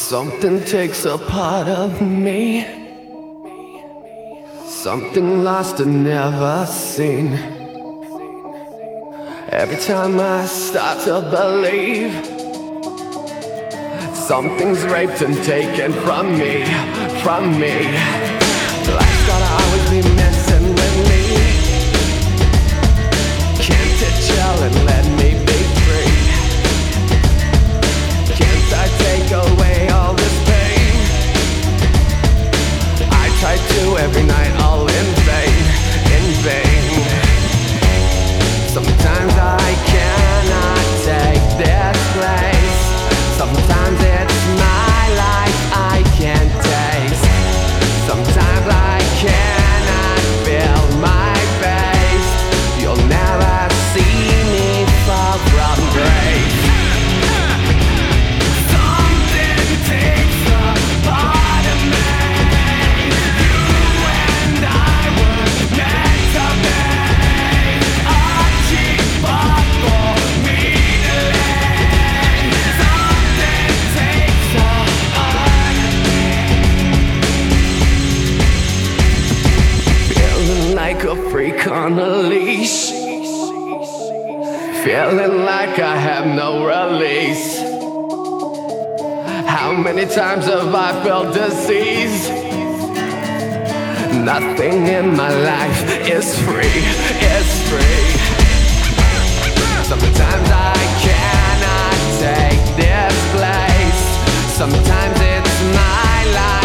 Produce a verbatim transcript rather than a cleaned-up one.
Something takes a part of me, something lost and never seen. Every time I start to believe, something's raped and taken from me, from me. Life's gotta always be messing with me. Can't it chill and let me be free? Can't I take away all this pain? I try to every night, all in vain, in vain. Sometimes I cannot take this place. Sometimes it's my life I can't taste. Sometimes I cannot feel my face. You'll never see me fall from grace. Something takes a part of me. You and I were meant to be. A cheap up for me to land. Something takes a part of me. Feeling like a freak on a leash, feeling like I have no release. How many times have I felt disease? Nothing in my life is free, is free. Sometimes I cannot take this place. Sometimes it's my life